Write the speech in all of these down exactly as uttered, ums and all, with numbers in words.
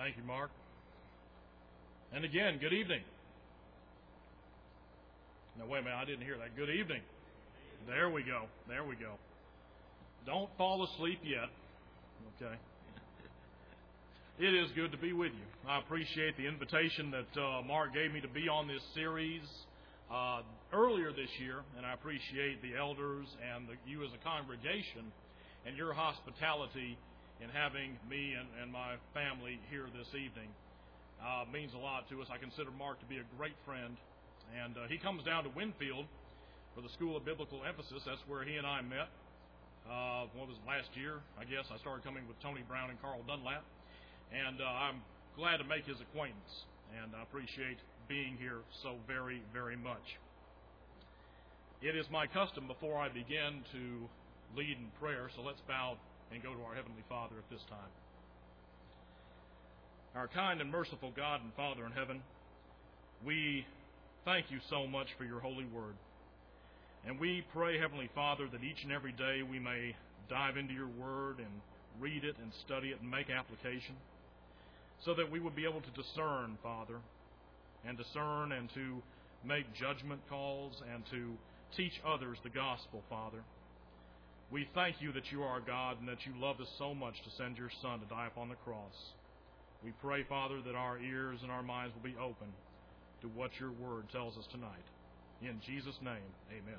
Thank you, Mark. And again, good evening. Now, wait a minute, I didn't hear that. Good evening. There we go. There we go. Don't fall asleep yet. Okay. It is good to be with you. I appreciate the invitation that uh, Mark gave me to be on this series uh, earlier this year, and I appreciate the elders and the, you as a congregation and your hospitality in having me and, and my family here this evening. Uh, means a lot to us. I consider Mark to be a great friend, and uh, he comes down to Winfield for the School of Biblical Emphasis. That's where he and I met. Uh, what was it, last year, I guess. I started coming with Tony Brown and Carl Dunlap. And uh, I'm glad to make his acquaintance, and I appreciate being here so very, very much. It is my custom before I begin to lead in prayer, so let's bow and go to our Heavenly Father at this time. Our kind and merciful God and Father in heaven, we thank you so much for your holy word. And we pray, Heavenly Father, that each and every day we may dive into your word and read it and study it and make application, so that we would be able to discern, Father, and discern and to make judgment calls and to teach others the gospel, Father. We thank you that you are God and that you love us so much to send your Son to die upon the cross. We pray, Father, that our ears and our minds will be open to what your word tells us tonight. In Jesus' name, amen.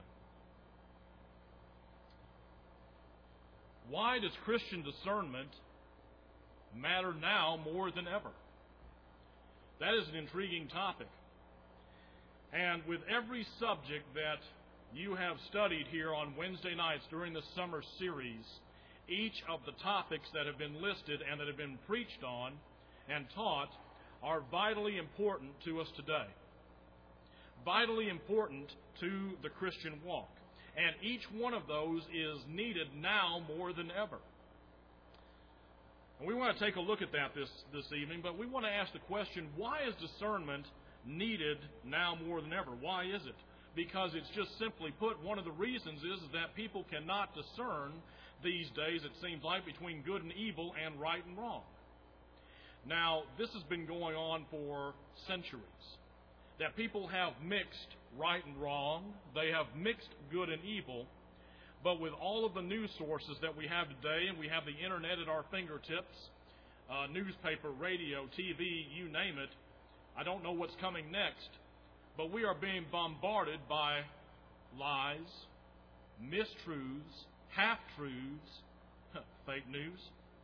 Why does Christian discernment matter now more than ever? That is an intriguing topic. And with every subject that you have studied here on Wednesday nights during the summer series, each of the topics that have been listed and that have been preached on and taught are vitally important to us today. Vitally important to the Christian walk. And each one of those is needed now more than ever. And we want to take a look at that this, this evening, but we want to ask the question, why is discernment needed now more than ever? Why is it? Because it's just simply put, one of the reasons is that people cannot discern these days, it seems like, between good and evil and right and wrong. Now, this has been going on for centuries. That people have mixed right and wrong, they have mixed good and evil, but with all of the news sources that we have today, and we have the internet at our fingertips, uh, newspaper, radio, T V, you name it, I don't know what's coming next, but we are being bombarded by lies, mistruths, half-truths, fake news.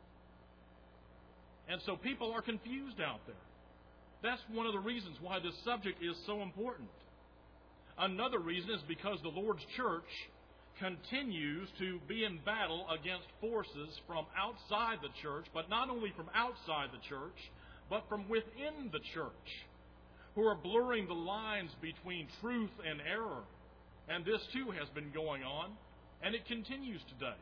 And so people are confused out there. That's one of the reasons why this subject is so important. Another reason is because the Lord's church continues to be in battle against forces from outside the church, but not only from outside the church, but from within the church, who are blurring the lines between truth and error. And this too has been going on, and it continues today.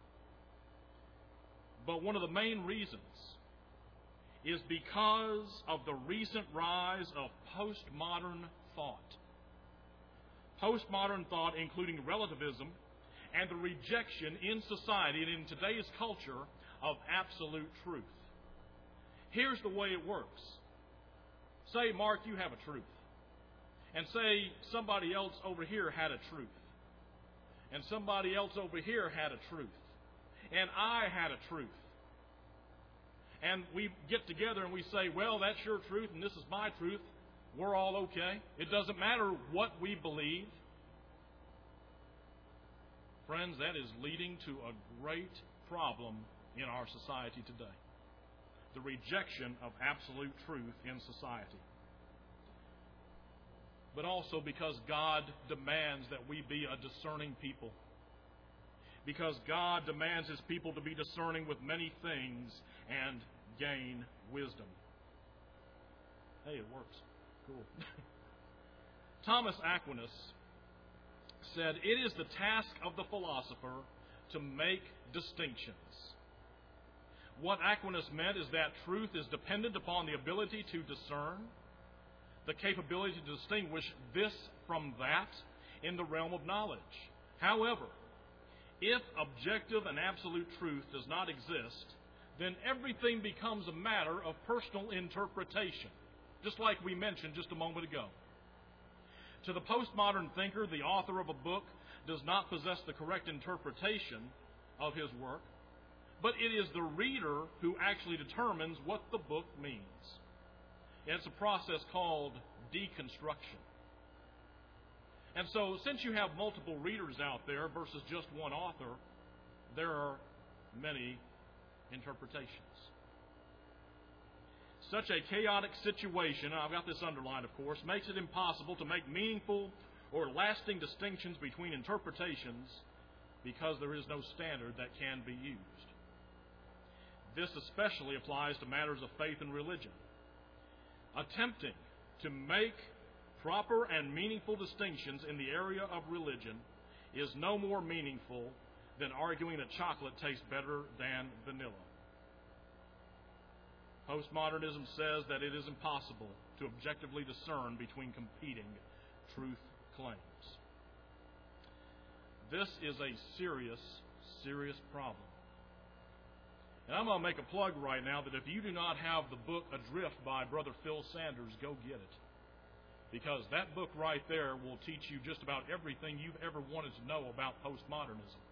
But one of the main reasons is because of the recent rise of postmodern thought. Postmodern thought, including relativism and the rejection in society and in today's culture of absolute truth. Here's the way it works. Say, Mark, you have a truth. And say somebody else over here had a truth. And somebody else over here had a truth. And I had a truth. And we get together and we say, well, that's your truth and this is my truth. We're all okay. It doesn't matter what we believe. Friends, that is leading to a great problem in our society today. The rejection of absolute truth in society. But also because God demands that we be a discerning people. Because God demands His people to be discerning with many things and gain wisdom. Hey, it works. Cool. Thomas Aquinas said, "It is the task of the philosopher to make distinctions." What Aquinas meant is that truth is dependent upon the ability to discern, the capability to distinguish this from that in the realm of knowledge. However, if objective and absolute truth does not exist, then everything becomes a matter of personal interpretation, just like we mentioned just a moment ago. To the postmodern thinker, the author of a book does not possess the correct interpretation of his work, but it is the reader who actually determines what the book means. It's a process called deconstruction. And so, since you have multiple readers out there versus just one author, there are many interpretations. Such a chaotic situation, and I've got this underlined, of course, makes it impossible to make meaningful or lasting distinctions between interpretations because there is no standard that can be used. This especially applies to matters of faith and religion. Attempting to make proper and meaningful distinctions in the area of religion is no more meaningful than arguing that chocolate tastes better than vanilla. Postmodernism says that it is impossible to objectively discern between competing truth claims. This is a serious, serious problem. And I'm going to make a plug right now that if you do not have the book Adrift by Brother Phil Sanders, go get it. Because that book right there will teach you just about everything you've ever wanted to know about postmodernism.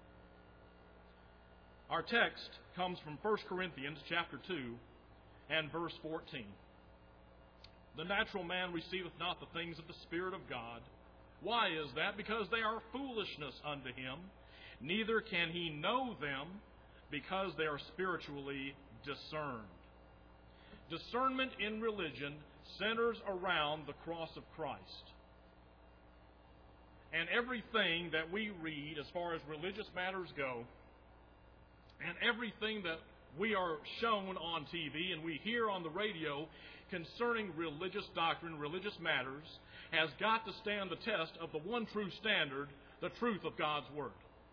Our text comes from First Corinthians chapter two and verse fourteen. The natural man receiveth not the things of the Spirit of God. Why is that? Because they are foolishness unto him. Neither can he know them, because they are spiritually discerned. Discernment in religion centers around the cross of Christ. And everything that we read as far as religious matters go, and everything that we are shown on T V and we hear on the radio concerning religious doctrine, religious matters, has got to stand the test of the one true standard, the truth of God's Word.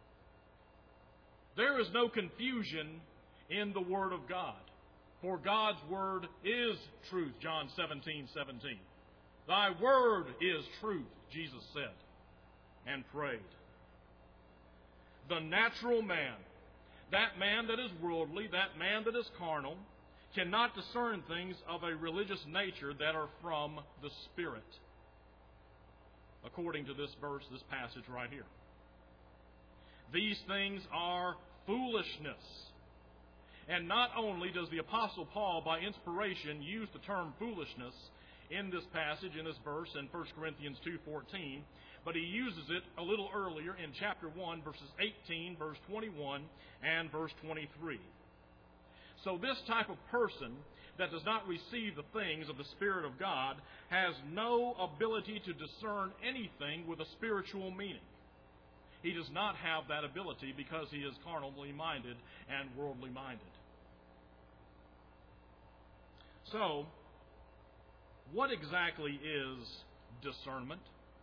There is no confusion in the Word of God, for God's Word is truth, John seventeen seventeen. Thy Word is truth, Jesus said, and prayed. The natural man, that man that is worldly, that man that is carnal, cannot discern things of a religious nature that are from the Spirit, according to this verse, this passage right here. These things are foolishness. And not only does the Apostle Paul, by inspiration, use the term foolishness in this passage, in this verse, in First Corinthians two fourteen, but he uses it a little earlier in chapter one, verses eighteen, verse twenty-one, and verse twenty-three. So this type of person that does not receive the things of the Spirit of God has no ability to discern anything with a spiritual meaning. He does not have that ability because he is carnally minded and worldly minded. So, what exactly is discernment?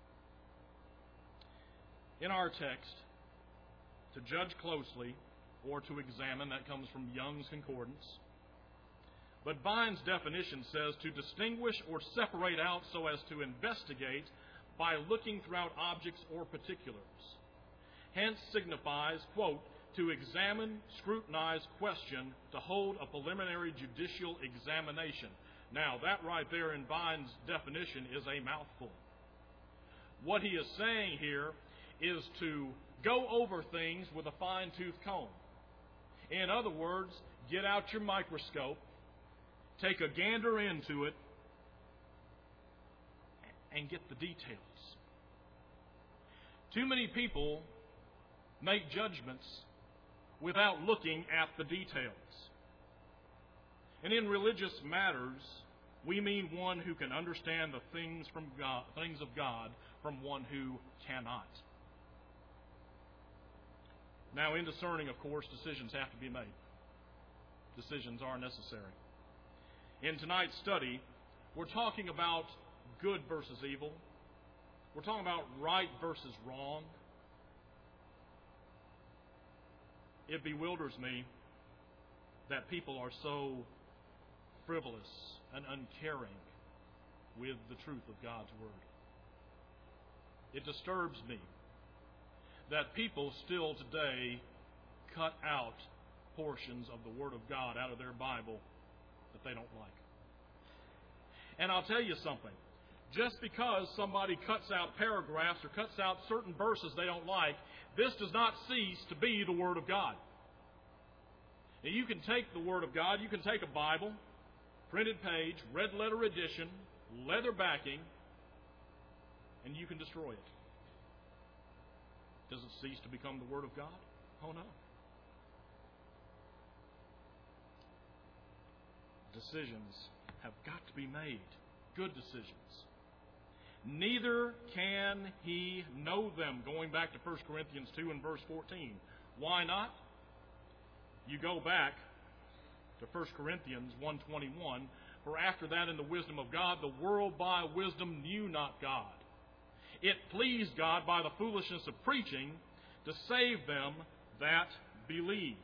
In our text, to judge closely or to examine, that comes from Young's Concordance. But Vine's definition says to distinguish or separate out so as to investigate by looking throughout objects or particulars. Hence signifies, quote, to examine, scrutinize, question, to hold a preliminary judicial examination. Now, that right there in Vine's definition is a mouthful. What he is saying here is to go over things with a fine-tooth comb. In other words, get out your microscope, take a gander into it, and get the details. Too many people make judgments without looking at the details. And in religious matters, we mean one who can understand the things from God, things of God from one who cannot. Now, in discerning, of course, decisions have to be made. Decisions are necessary. In tonight's study, we're talking about good versus evil. We're talking about right versus wrong. It bewilders me that people are so frivolous and uncaring with the truth of God's Word. It disturbs me that people still today cut out portions of the Word of God out of their Bible that they don't like. And I'll tell you something. Just because somebody cuts out paragraphs or cuts out certain verses they don't like, this does not cease to be the Word of God. Now, you can take the Word of God, you can take a Bible, printed page, red letter edition, leather backing, and you can destroy it. Does it cease to become the Word of God? Oh, no. Decisions have got to be made. Good decisions. Neither can he know them. Going back to First Corinthians two and verse fourteen. Why not? You go back to First Corinthians one twenty-one. For after that in the wisdom of God, the world by wisdom knew not God. It pleased God by the foolishness of preaching to save them that believe.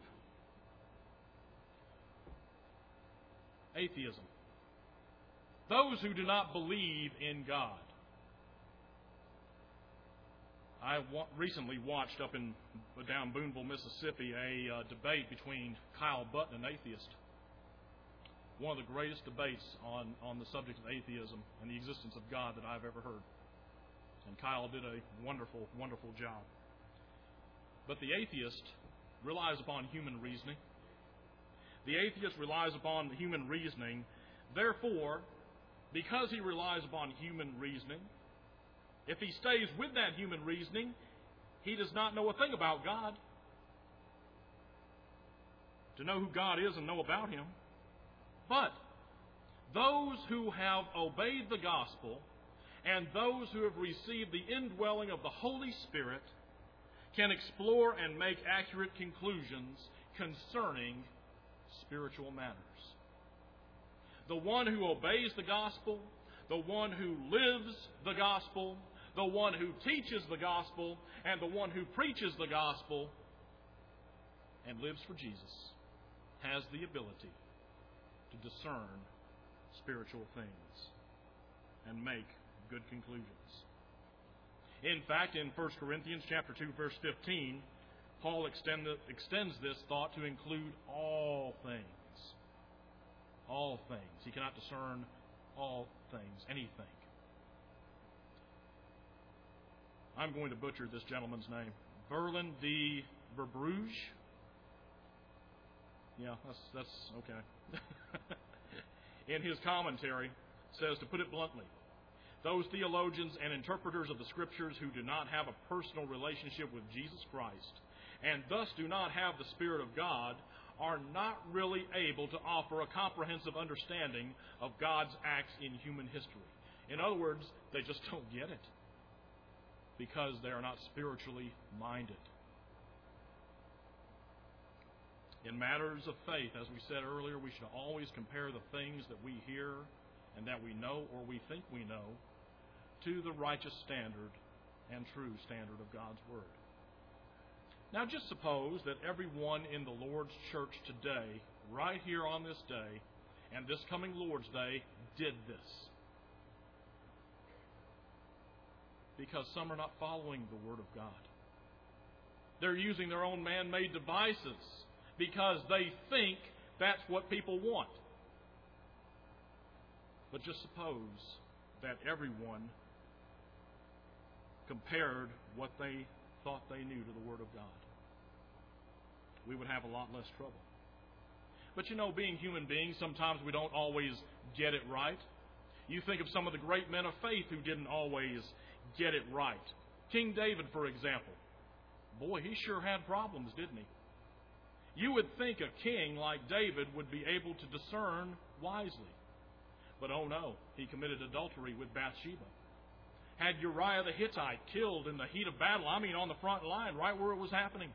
Atheism. Those who do not believe in God. I wa- recently watched up in down Boonville, Mississippi, a uh, debate between Kyle Button, an atheist. One of the greatest debates on, on the subject of atheism and the existence of God that I've ever heard. And Kyle did a wonderful, wonderful job. But the atheist relies upon human reasoning. The atheist relies upon human reasoning. Therefore, because he relies upon human reasoning, if he stays with that human reasoning, he does not know a thing about God. To know who God is and know about Him. But those who have obeyed the gospel and those who have received the indwelling of the Holy Spirit can explore and make accurate conclusions concerning spiritual matters. The one who obeys the gospel, the one who lives the gospel, the one who teaches the gospel, and the one who preaches the gospel and lives for Jesus has the ability to discern spiritual things and make good conclusions. In fact, in First Corinthians chapter two, verse fifteen, Paul extend, extends this thought to include all things. All things. He cannot discern all things, anything. I'm going to butcher this gentleman's name. Verlin de Verbruge. Yeah, that's that's okay. In his commentary, says, to put it bluntly, those theologians and interpreters of the Scriptures who do not have a personal relationship with Jesus Christ and thus do not have the Spirit of God are not really able to offer a comprehensive understanding of God's acts in human history. In other words, they just don't get it because they are not spiritually minded. In matters of faith, as we said earlier, we should always compare the things that we hear and that we know or we think we know to the righteous standard and true standard of God's Word. Now just suppose that everyone in the Lord's church today, right here on this day, and this coming Lord's Day, did this. Because some are not following the Word of God. They're using their own man-made devices because they think that's what people want. But just suppose that everyone compared what they thought they knew to the Word of God. We would have a lot less trouble. But you know, being human beings, sometimes we don't always get it right. You think of some of the great men of faith who didn't always get it right. King David, for example. Boy, he sure had problems, didn't he? You would think a king like David would be able to discern wisely. But oh no, he committed adultery with Bathsheba. Had Uriah the Hittite killed in the heat of battle, I mean on the front line, right where it was happening.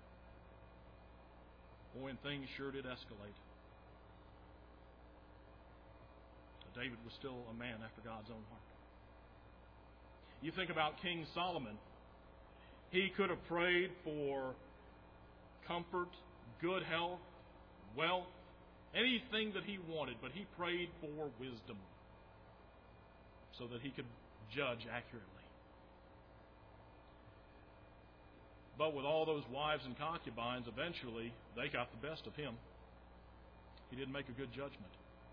Boy, and things sure did escalate. But David was still a man after God's own heart. You think about King Solomon. He could have prayed for comfort, good health, wealth, anything that he wanted, but he prayed for wisdom so that he could judge accurately. But with all those wives and concubines, eventually they got the best of him. He didn't make a good judgment.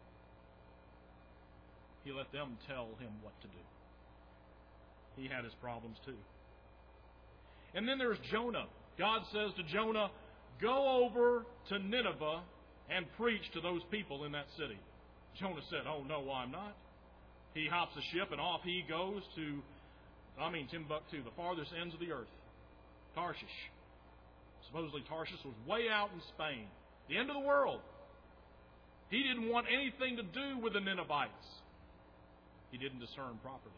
He let them tell him what to do. He had his problems too. And then there's Jonah. God says to Jonah, go over to Nineveh and preach to those people in that city. Jonah said, oh no, I'm not. He hops a ship and off he goes to, I mean Timbuktu, the farthest ends of the earth. Tarshish. Supposedly Tarshish was way out in Spain. The end of the world. He didn't want anything to do with the Ninevites. He didn't discern properly.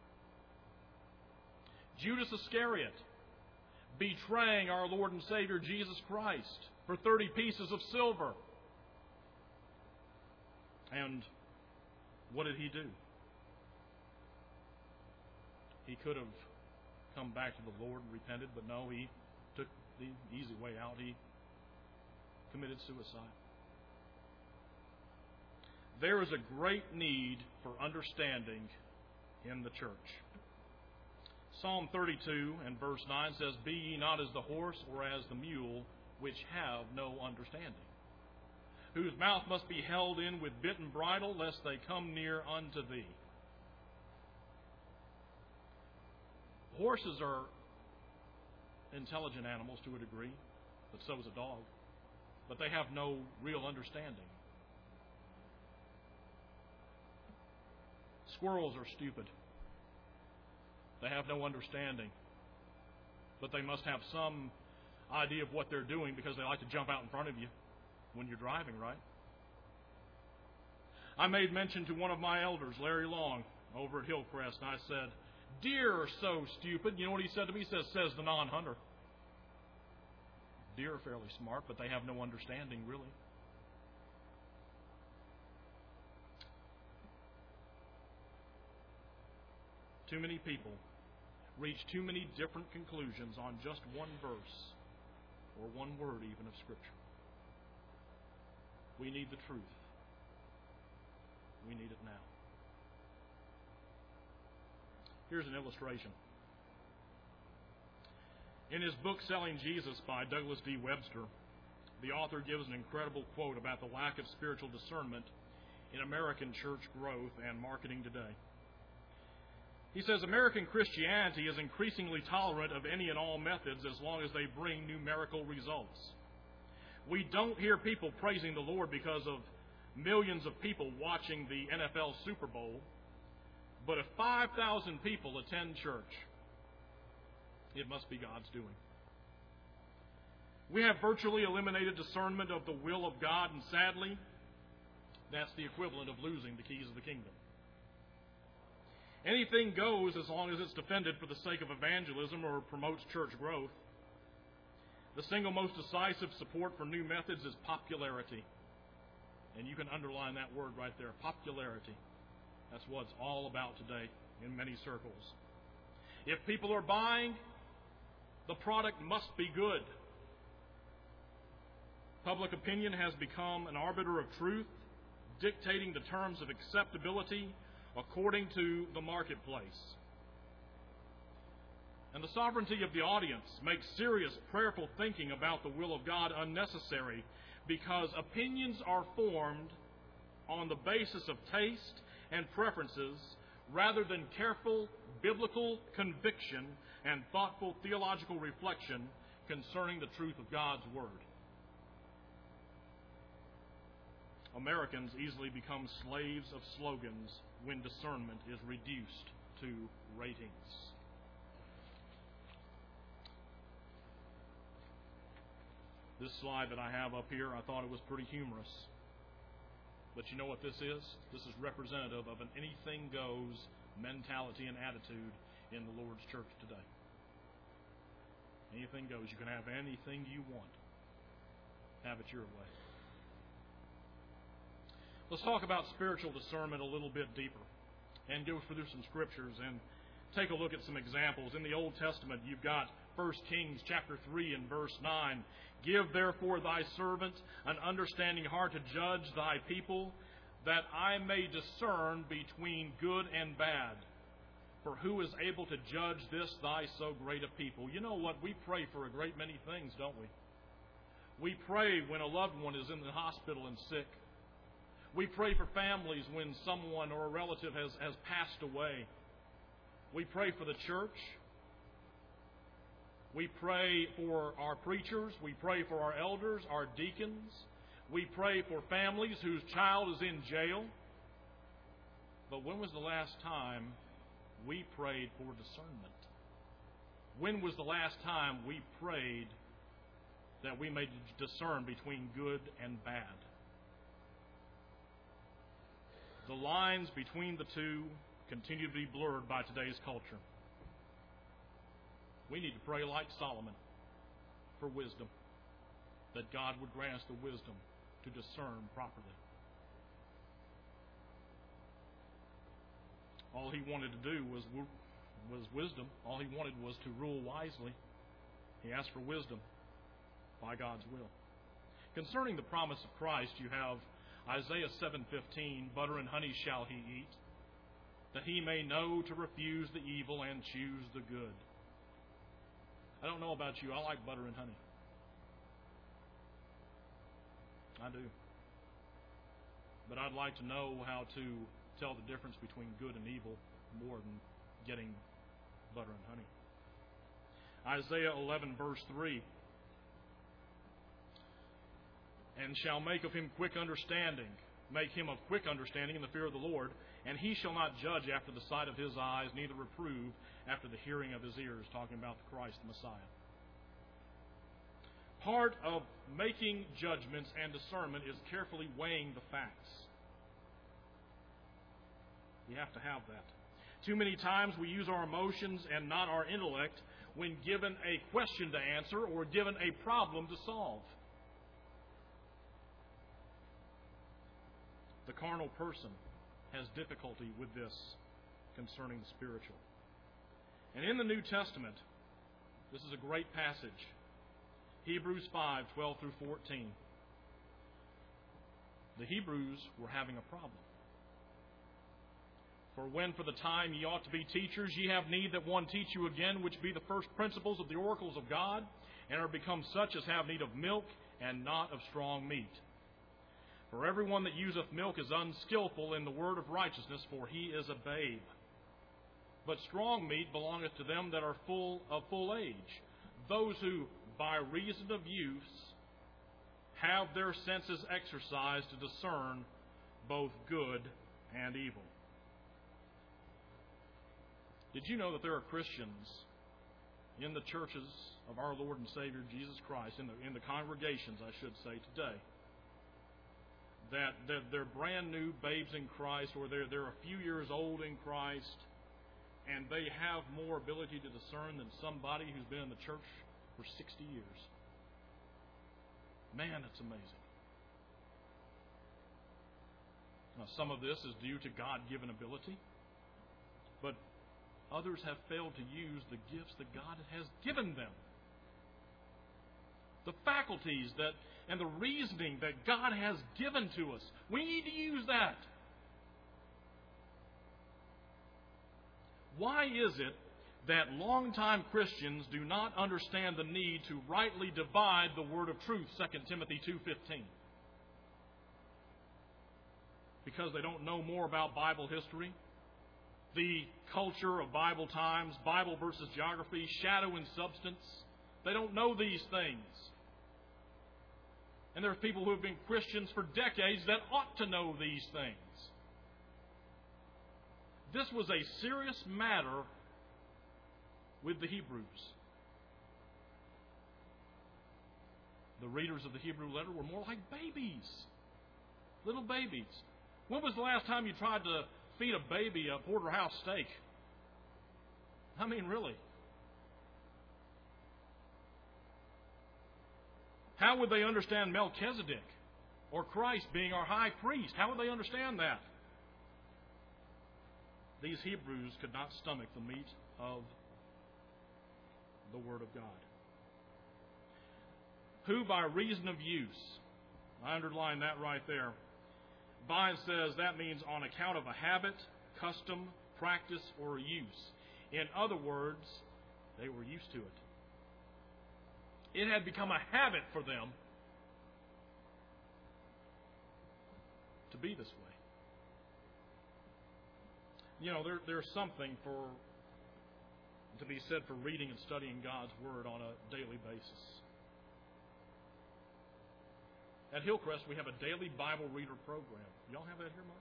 Judas Iscariot, betraying our Lord and Savior Jesus Christ for thirty pieces of silver. And what did he do? He could have come back to the Lord and repented, but no, he took the easy way out. He committed suicide. There is a great need for understanding in the church. Psalm thirty-two and verse nine says, be ye not as the horse or as the mule, which have no understanding, whose mouth must be held in with bit and bridle, lest they come near unto thee. Horses are intelligent animals to a degree, but so is a dog. But they have no real understanding. Squirrels are stupid. They have no understanding. But they must have some idea of what they're doing because they like to jump out in front of you when you're driving, right? I made mention to one of my elders, Larry Long, over at Hillcrest, and I said, deer are so stupid. You know what he said to me? He says, says the non-hunter. Deer are fairly smart, but they have no understanding, really. Too many people reach too many different conclusions on just one verse or one word even of Scripture. We need the truth. We need it now. Here's an illustration. In his book, Selling Jesus by Douglas D. Webster, the author gives an incredible quote about the lack of spiritual discernment in American church growth and marketing today. He says, American Christianity is increasingly tolerant of any and all methods as long as they bring numerical results. We don't hear people praising the Lord because of millions of people watching the N F L Super Bowl, but if five thousand people attend church, it must be God's doing. We have virtually eliminated discernment of the will of God, and sadly, that's the equivalent of losing the keys of the kingdom. Anything goes as long as it's defended for the sake of evangelism or promotes church growth. The single most decisive support for new methods is popularity. And you can underline that word right there, popularity. That's what it's all about today in many circles. If people are buying, the product must be good. Public opinion has become an arbiter of truth, dictating the terms of acceptability according to the marketplace. And the sovereignty of the audience makes serious prayerful thinking about the will of God unnecessary, because opinions are formed on the basis of taste and preferences rather than careful biblical conviction and thoughtful theological reflection concerning the truth of God's Word. Americans easily become slaves of slogans when discernment is reduced to ratings. This slide that I have up here, I thought it was pretty humorous. But you know what this is? This is representative of an anything goes mentality and attitude in the Lord's church today. Anything goes. You can have anything you want. Have it your way. Let's talk about spiritual discernment a little bit deeper and go through some scriptures and take a look at some examples. In the Old Testament, you've got First Kings chapter three and verse nine. Give therefore thy servant an understanding heart to judge thy people, that I may discern between good and bad. for who is able to judge this thy so great a people. You know what? We pray for a great many things, don't we? We pray when a loved one is in the hospital and sick. We pray for families when someone or a relative has, has passed away. We pray for the church. We pray for our preachers. We pray for our elders, our deacons. We pray for families whose child is in jail. But when was the last time we prayed for discernment? When was the last time we prayed that we may discern between good and bad? The lines between the two continue to be blurred by today's culture. We need to pray like Solomon for wisdom, that God would grant us the wisdom to discern properly. All he wanted to do was was wisdom. All he wanted was to rule wisely. He asked for wisdom by God's will. Concerning the promise of Christ, you have Isaiah seven fifteen, butter and honey shall he eat, that he may know to refuse the evil and choose the good. I don't know about you, I like butter and honey. I do. But I'd like to know how to tell the difference between good and evil more than getting butter and honey. Isaiah eleven verse three, and shall make of him quick understanding, make him of quick understanding in the fear of the Lord, and he shall not judge after the sight of his eyes, neither reprove after the hearing of his ears, talking about the Christ, the Messiah. Part of making judgments and discernment is carefully weighing the facts. We have to have that. Too many times we use our emotions and not our intellect when given a question to answer or given a problem to solve. The carnal person has difficulty with this concerning the spiritual. And in the New Testament, this is a great passage. Hebrews five, twelve through fourteen. The Hebrews were having a problem. For when for the time ye ought to be teachers, ye have need that one teach you again, which be the first principles of the oracles of God, and are become such as have need of milk, and not of strong meat. For everyone that useth milk is unskillful in the word of righteousness, for he is a babe. But strong meat belongeth to them that are full of full age, those who, by reason of use, have their senses exercised to discern both good and evil. Did you know that there are Christians in the churches of our Lord and Savior Jesus Christ, in the, in the congregations, I should say, today, that they're, they're brand new babes in Christ, or they're, they're a few years old in Christ, and they have more ability to discern than somebody who's been in the church for sixty years. Man, that's amazing. Now, some of this is due to God-given ability, but others have failed to use the gifts that God has given them. The faculties that and the reasoning that God has given to us. We need to use that. Why is it that longtime Christians do not understand the need to rightly divide the word of truth, Second Timothy two fifteen? Because they don't know more about Bible history, the culture of Bible times, Bible versus geography, shadow and substance. They don't know these things. And there are people who have been Christians for decades that ought to know these things. This was a serious matter with the Hebrews. The readers of the Hebrew letter were more like babies. Little babies. When was the last time you tried to feed a baby a porterhouse steak? I mean, really. How would they understand Melchizedek or Christ being our high priest? How would they understand that? These Hebrews could not stomach the meat of the Word of God. Who by reason of use, I underline that right there. By says that means on account of a habit, custom, practice, or use. In other words, they were used to it. It had become a habit for them to be this way. You know, there, there's something for to be said for reading and studying God's Word on a daily basis. At Hillcrest, we have a daily Bible reader program. Y'all have that here, Mark?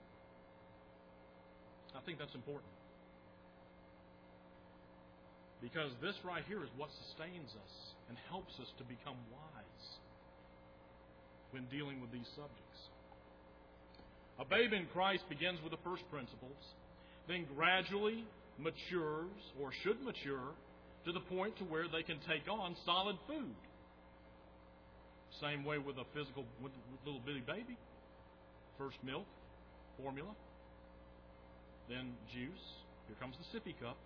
I think that's important. Because this right here is what sustains us and helps us to become wise when dealing with these subjects. A babe in Christ begins with the first principles, then gradually matures, or should mature, to the point to where they can take on solid food. Same way with a physical, with a little bitty baby. First milk, formula, then juice. Here comes the sippy cup.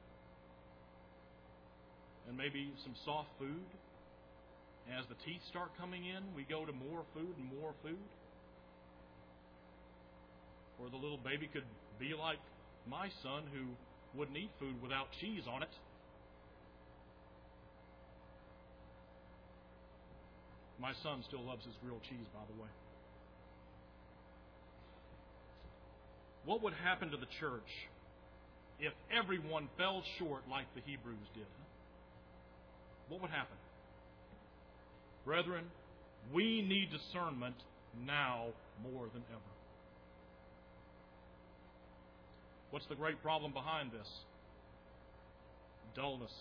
And maybe some soft food. As the teeth start coming in, we go to more food and more food. Or the little baby could be like my son, who wouldn't eat food without cheese on it. My son still loves his grilled cheese, by the way. What would happen to the church if everyone fell short like the Hebrews did? What would happen? Brethren, we need discernment now more than ever. What's the great problem behind this? Dullness.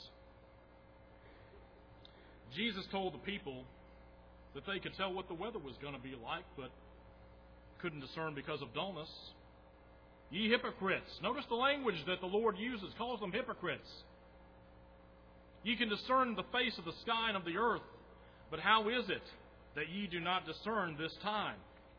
Jesus told the people that they could tell what the weather was going to be like, but couldn't discern because of dullness. Ye hypocrites. Notice the language that the Lord uses, calls them hypocrites. Ye can discern the face of the sky and of the earth, but how is it that ye do not discern this time?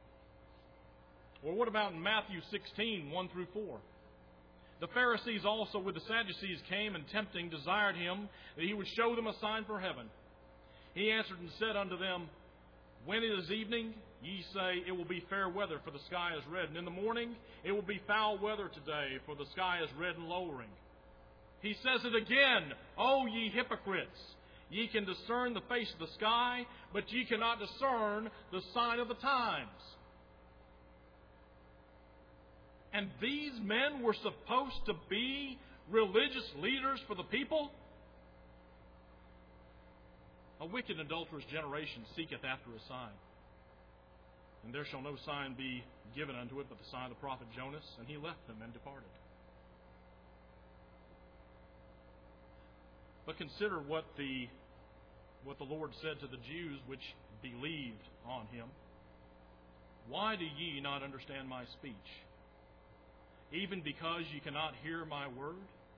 Or what about in Matthew sixteen, one through four? The Pharisees also with the Sadducees came, and tempting desired him that he would show them a sign from heaven. He answered and said unto them, When it is evening, ye say, It will be fair weather, for the sky is red. And in the morning, it will be foul weather today, for the sky is red and lowering. He says it again, O ye hypocrites! Ye can discern the face of the sky, but ye cannot discern the sign of the times. And these men were supposed to be religious leaders for the people? A wicked and adulterous generation seeketh after a sign. And there shall no sign be given unto it but the sign of the prophet Jonas. And he left them and departed. But consider what the what the Lord said to the Jews which believed on him. Why do ye not understand my speech? Even because ye cannot hear my word?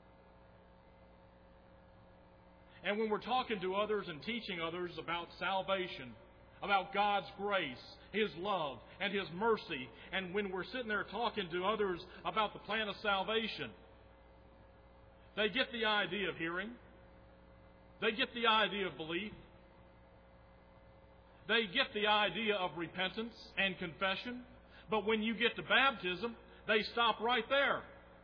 And when we're talking to others and teaching others about salvation, about God's grace, His love, and His mercy, and when we're sitting there talking to others about the plan of salvation, they get the idea of hearing. They get the idea of belief. They get the idea of repentance and confession. But when you get to baptism, they stop right there.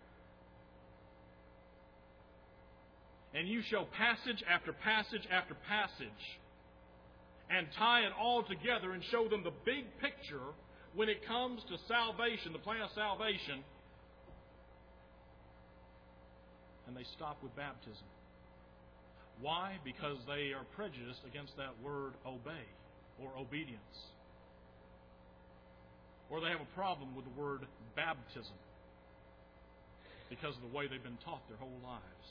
And you show passage after passage after passage and tie it all together and show them the big picture when it comes to salvation, the plan of salvation. And they stop with baptism. Why? Because they are prejudiced against that word obey or obedience. Or they have a problem with the word baptism because of the way they've been taught their whole lives.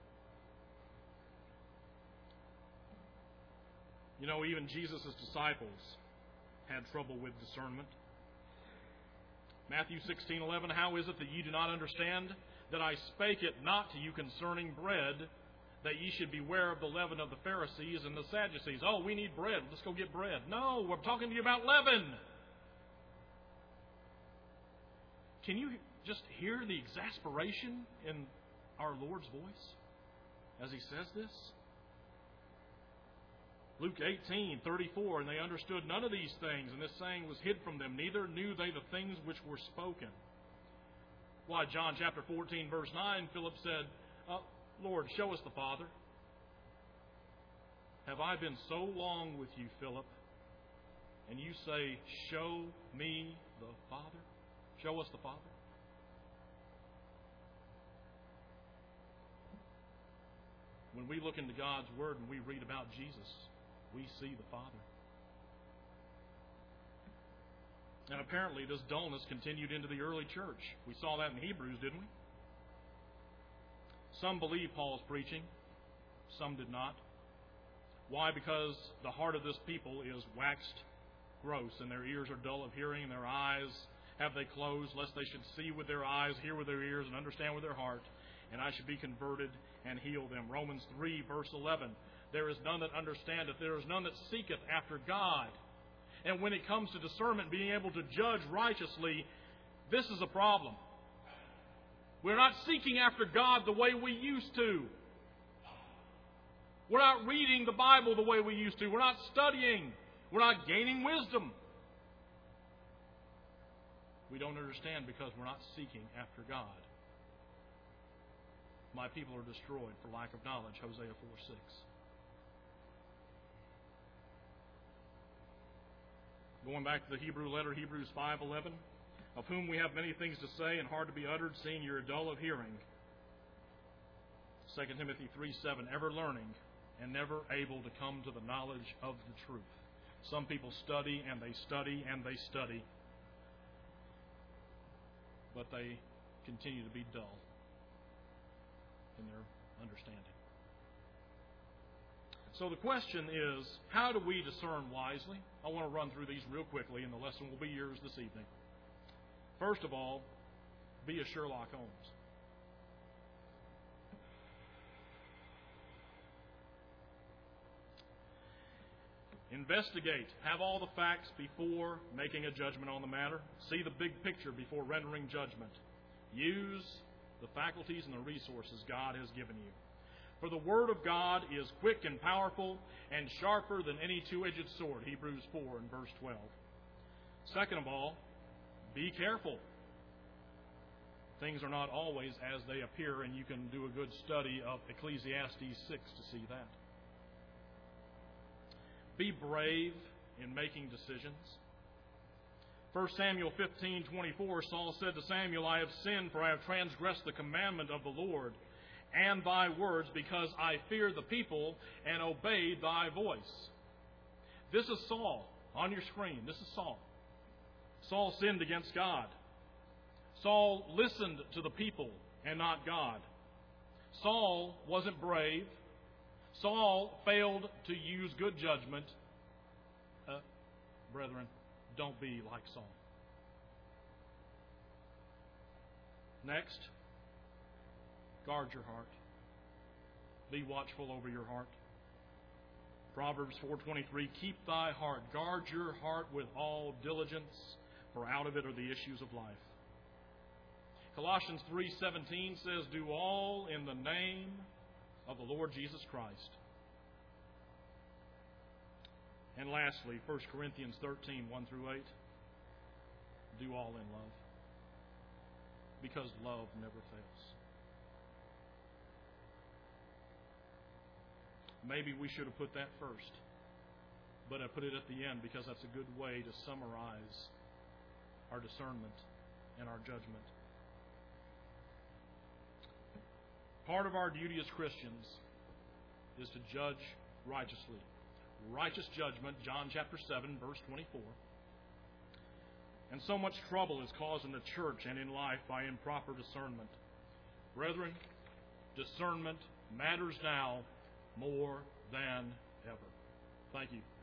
You know, even Jesus' disciples had trouble with discernment. Matthew sixteen eleven, How is it that ye do not understand that I spake it not to you concerning bread, that ye should beware of the leaven of the Pharisees and the Sadducees? Oh, we need bread. Let's go get bread. No, we're talking to you about leaven. Can you just hear the exasperation in our Lord's voice as He says this? Luke eighteen thirty-four, And they understood none of these things, and this saying was hid from them, neither knew they the things which were spoken. Why, John chapter fourteen, verse nine, Philip said, uh, Lord, show us the Father. Have I been so long with you, Philip, and you say, show me the Father? Show us the Father. When we look into God's Word and we read about Jesus, we see the Father. And apparently this dullness continued into the early church. We saw that in Hebrews, didn't we? Some believed Paul's preaching. Some did not. Why? Because the heart of this people is waxed gross, and their ears are dull of hearing, and their eyes have they closed, lest they should see with their eyes, hear with their ears, and understand with their heart, and I should be converted and heal them. Romans three, verse eleven. There is none that understandeth, there is none that seeketh after God. And when it comes to discernment, being able to judge righteously, this is a problem. We're not seeking after God the way we used to. We're not reading the Bible the way we used to. We're not studying. We're not gaining wisdom. We don't understand because we're not seeking after God. My people are destroyed for lack of knowledge, Hosea four six. Going back to the Hebrew letter, Hebrews five eleven, of whom we have many things to say and hard to be uttered, seeing you are dull of hearing. Second Timothy three seven, ever learning and never able to come to the knowledge of the truth. Some people study and they study and they study, but they continue to be dull in their understanding. So the question is, how do we discern wisely? I want to run through these real quickly, and the lesson will be yours this evening. First of all, be a Sherlock Holmes. Investigate. Have all the facts before making a judgment on the matter. See the big picture before rendering judgment. Use the faculties and the resources God has given you. For the Word of God is quick and powerful and sharper than any two-edged sword, Hebrews four and verse twelve. Second of all, be careful. Things are not always as they appear, and you can do a good study of Ecclesiastes six to see that. Be brave in making decisions. First Samuel fifteen twenty-four, Saul said to Samuel, I have sinned, for I have transgressed the commandment of the Lord and thy words, because I fear the people and obeyed thy voice. This is Saul on your screen. This is Saul. Saul sinned against God. Saul listened to the people and not God. Saul wasn't brave. Saul failed to use good judgment. Uh, brethren, don't be like Saul. Next, guard your heart. Be watchful over your heart. Proverbs four twenty-three, keep thy heart. Guard your heart with all diligence, for out of it are the issues of life. Colossians three seventeen says, do all in the name of the Lord Jesus Christ. And lastly, First Corinthians thirteen, one through eight, do all in love, because love never fails. Maybe we should have put that first, but I put it at the end because that's a good way to summarize our discernment and our judgment. Part of our duty as Christians is to judge righteously. Righteous judgment, John chapter seven, verse twenty-four. And so much trouble is caused in the church and in life by improper discernment. Brethren, discernment matters now more than ever. Thank you.